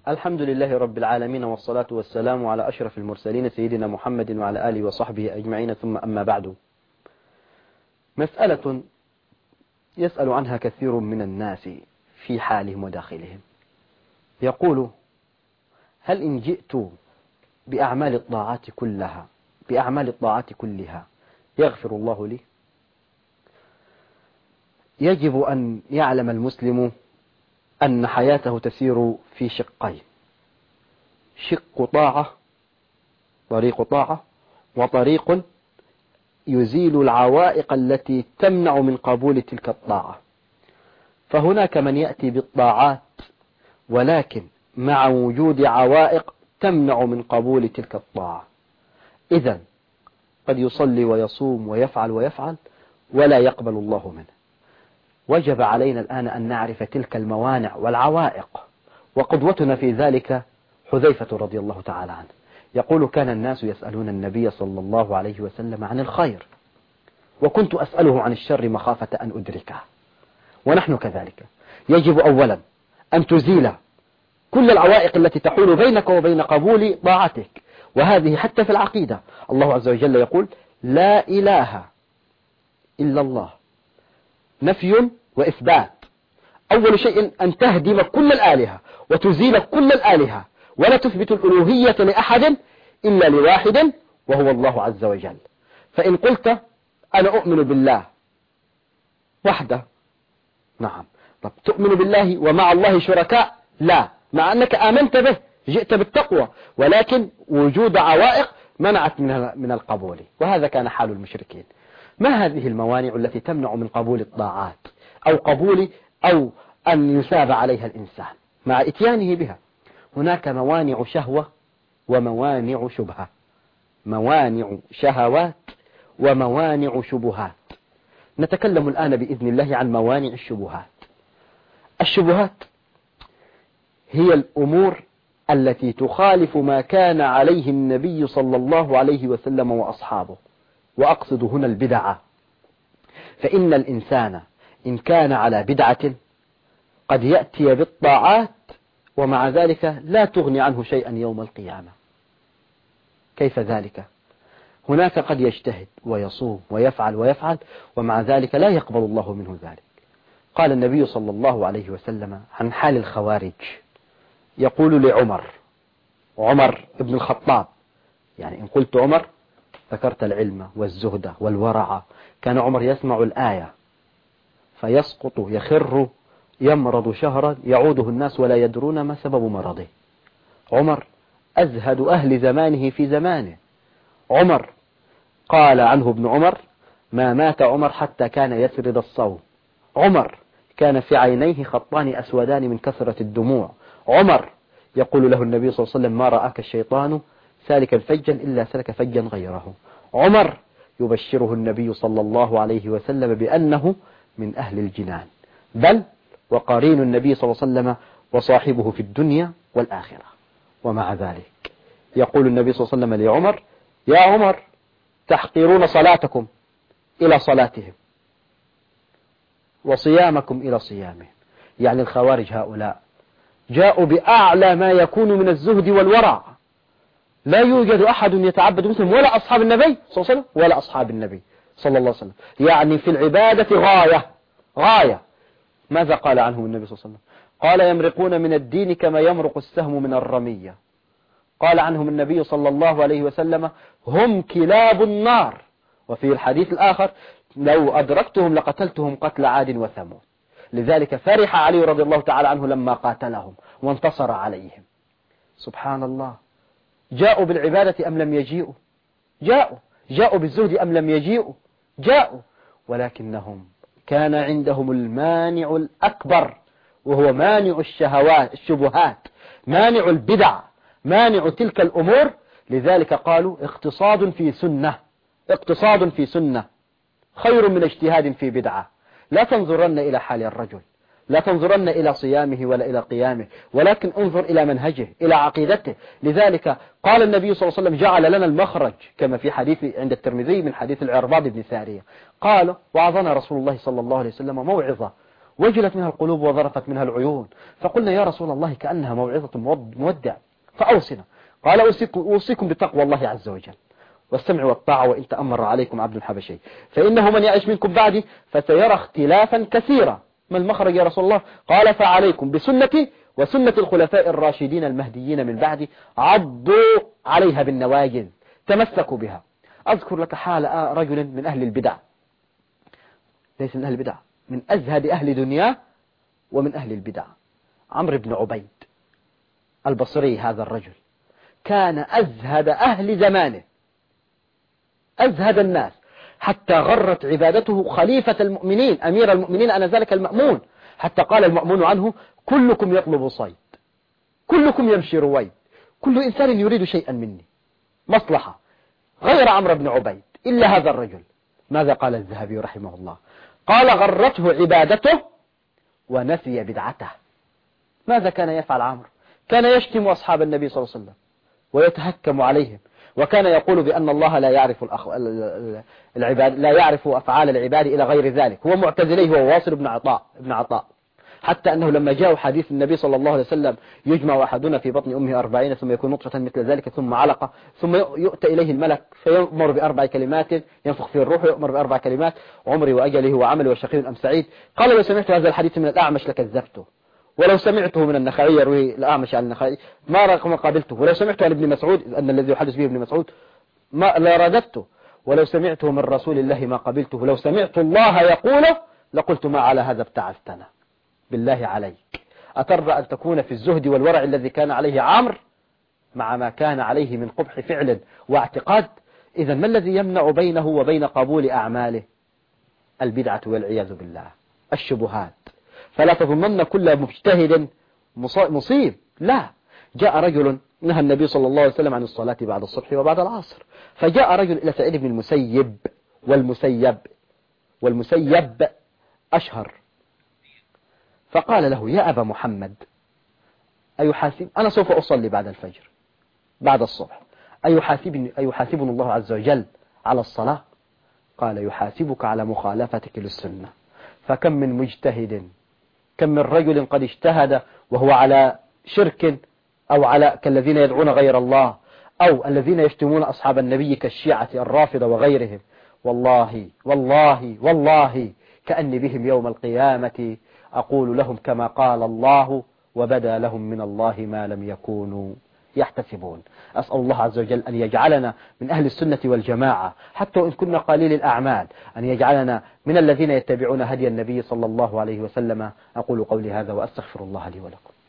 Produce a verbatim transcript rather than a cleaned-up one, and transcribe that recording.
الحمد لله رب العالمين، والصلاة والسلام على أشرف المرسلين سيدنا محمد وعلى آله وصحبه أجمعين، ثم أما بعد. مسألة يسأل عنها كثير من الناس في حالهم وداخلهم، يقول: هل إن جئت بأعمال الطاعات كلها بأعمال الطاعات كلها يغفر الله لي؟ يجب أن يعلم المسلم أن حياته تسير في شقين: شق طاعة، طريق طاعة، وطريق يزيل العوائق التي تمنع من قبول تلك الطاعة. فهناك من يأتي بالطاعات ولكن مع وجود عوائق تمنع من قبول تلك الطاعة، إذن قد يصلي ويصوم ويفعل ويفعل ولا يقبل الله منه. وجب علينا الآن أن نعرف تلك الموانع والعوائق، وقدوتنا في ذلك حذيفة رضي الله تعالى عنه، يقول: كان الناس يسألون النبي صلى الله عليه وسلم عن الخير، وكنت أسأله عن الشر مخافة أن أدركه. ونحن كذلك، يجب أولا أن تزيل كل العوائق التي تحول بينك وبين قبول طاعتك، وهذه حتى في العقيدة. الله عز وجل يقول: لا إله إلا الله، نفي وإثبات. أول شيء أن تهدم كل الآلهة وتزيل كل الآلهة، ولا تثبت الألوهية لأحد إلا لواحد وهو الله عز وجل. فإن قلت أنا أؤمن بالله وحده، نعم، طب تؤمن بالله ومع الله شركاء؟ لا، مع أنك آمنت به، جئت بالتقوى، ولكن وجود عوائق منعت من القبول، وهذا كان حال المشركين. ما هذه الموانع التي تمنع من قبول الطاعات أو قبول أو أن يثاب عليها الإنسان مع إتيانه بها؟ هناك موانع شهوة وموانع شبهة، موانع شهوات وموانع شبهات. نتكلم الآن بإذن الله عن موانع الشبهات. الشبهات هي الأمور التي تخالف ما كان عليه النبي صلى الله عليه وسلم وأصحابه، وأقصد هنا البدعة. فإن الإنسان إن كان على بدعة قد يأتي بالطاعات ومع ذلك لا تغني عنه شيئا يوم القيامة. كيف ذلك؟ هناك قد يجتهد ويصوم ويفعل ويفعل ومع ذلك لا يقبل الله منه ذلك. قال النبي صلى الله عليه وسلم عن حال الخوارج، يقول لعمر، عمر ابن الخطاب، يعني إن قلت عمر ذكرت العلم والزهد والورع. كان عمر يسمع الآية فيسقط يخر يمرض شهرا يعوده الناس ولا يدرون ما سبب مرضه. عمر أزهد أهل زمانه في زمانه. عمر قال عنه ابن عمر: ما مات عمر حتى كان يسرد الصوم. عمر كان في عينيه خطان أسودان من كثرة الدموع. عمر يقول له النبي صلى الله عليه وسلم: ما رآك الشيطان سالكا فجا إلا سلك فجا غيره. عمر يبشره النبي صلى الله عليه وسلم بأنه من أهل الجنان، بل وقرين النبي صلى الله عليه وسلم وصاحبه في الدنيا والآخرة. ومع ذلك يقول النبي صلى الله عليه وسلم لعمر: يا عمر، تحقرون صلاتكم إلى صلاتهم وصيامكم إلى صيامهم. يعني الخوارج هؤلاء جاءوا بأعلى ما يكون من الزهد والورع، لا يوجد أحد يتعبد مثلهم، ولا أصحاب النبي صلى الله عليه وسلم ولا أصحاب النبي صلى الله عليه وسلم. يعني في العبادة غاية غاية. ماذا قال عنهم النبي صلى الله عليه وسلم؟ قال: يمرقون من الدين كما يمرق السهم من الرمية. قال عنهم النبي صلى الله عليه وسلم: هم كلاب النار. وفي الحديث الآخر: لو أدركتهم لقتلتهم قتل عاد وثمود. لذلك فرح علي رضي الله تعالى عنه لما قاتلهم وانتصر عليهم. سبحان الله، جاءوا بالعبادة أم لم يجيئوا؟ جاءوا. جاءوا بالزهد أم لم يجيئوا؟ جاءوا. ولكنهم كان عندهم المانع الأكبر، وهو مانع الشهوات الشبهات، مانع البدع، مانع تلك الأمور. لذلك قالوا: اقتصاد في سنة، اقتصاد في سنة خير من اجتهاد في بدعة. لا تنظرن إلى حال الرجل، لا تنظرن إلى صيامه ولا إلى قيامه، ولكن انظر إلى منهجه، إلى عقيدته. لذلك قال النبي صلى الله عليه وسلم: جعل لنا المخرج، كما في حديث عند الترمذي من حديث العرباض بن سارية، قال: وعظنا رسول الله صلى الله عليه وسلم موعظة وجلت منها القلوب وظرفت منها العيون، فقلنا يا رسول الله كأنها موعظة مودع فأوصنا. قال أوصيكم, أوصيكم بتقوى الله عز وجل والسمع والطاعة وإن تأمر عليكم عبد حبشي، فإنه من يعيش منكم بعدي فسيرى اختلافا كثيرا. ما المخرج يا رسول الله؟ قال فعليكم بسنتي وسنة الخلفاء الراشدين المهديين من بعدي، عضوا عليها بالنواجذ، تمسكوا بها. أذكر لك حال رجل من أهل البدع، ليس من أهل البدع، من أزهد أهل دنياه ومن أهل البدع، عمرو بن عبيد البصري. هذا الرجل كان أزهد أهل زمانه، أزهد الناس، حتى غرت عبادته خليفة المؤمنين أمير المؤمنين أنا ذلك المأمون، حتى قال المأمون عنه كلكم يطلب صيد، كلكم يمشي رويد، كل إنسان يريد شيئا مني مصلحة، غير عمرو بن عبيد إلا هذا الرجل. ماذا قال الذهبي رحمه الله؟ قال غرته عبادته ونسي بدعته. ماذا كان يفعل عمرو؟ كان يشتم أصحاب النبي صلى الله عليه وسلم ويتهكم عليهم، وكان يقول بأن الله لا يعرف الأخ... العباد لا يعرف أفعال العباد إلى غير ذلك. هو معتزلي، هو واصل بن عطاء ابن عطاء، حتى أنه لما جاء حديث النبي صلى الله عليه وسلم يجمع أحدنا في بطن أمه أربعين ثم يكون نطفة مثل ذلك ثم علقة ثم يؤتى إليه الملك فيؤمر بأربع كلمات ينفخ فيه الروح ويؤمر بأربع كلمات عمري وأجله وعملي وشقي أم سعيد. قال لو سمعت هذا الحديث من الأعمش لكذبته، ولو سمعته من النخعي يروي الأعمش عن النخعي ما رقم قابلته، ولو سمعته عن ابن مسعود أن الذي يحدث به ابن مسعود ما لا رددته، ولو سمعته من رسول الله ما قبلته، لو سمعت الله يقوله لقلت ما على هذا ابتعثتنا. بالله عليك أترضى أن تكون في الزهد والورع الذي كان عليه عمرو مع ما كان عليه من قبح فعل واعتقاد؟ إذا ما الذي يمنع بينه وبين قبول أعماله؟ البدعة والعياذ بالله، الشبهات. فلا تظنن كل مجتهد مصيب، لا. جاء رجل نهى النبي صلى الله عليه وسلم عن الصلاة بعد الصبح وبعد العصر، فجاء رجل إلى سعيد بن المسيب والمسيب والمسيب أشهر، فقال له يا أبا محمد أيحاسب أنا سوف أصلي بعد الفجر بعد الصبح، أيحاسبني أيحاسبني الله عز وجل على الصلاة؟ قال يحاسبك على مخالفتك للسنة. فكم من مجتهد، كم من رجل قد اجتهد وهو على شرك أو على كالذين يدعون غير الله أو الذين يشتمون أصحاب النبي كالشيعة الرافضة وغيرهم، والله والله والله كأني بهم يوم القيامة أقول لهم كما قال الله وبدا لهم من الله ما لم يكونوا يحتسبون. أسأل الله عز وجل أن يجعلنا من أهل السنة والجماعة حتى وإن كنا قليل الأعمال، أن يجعلنا من الذين يتبعون هدي النبي صلى الله عليه وسلم. أقول قولي هذا وأستغفر الله لي ولكم.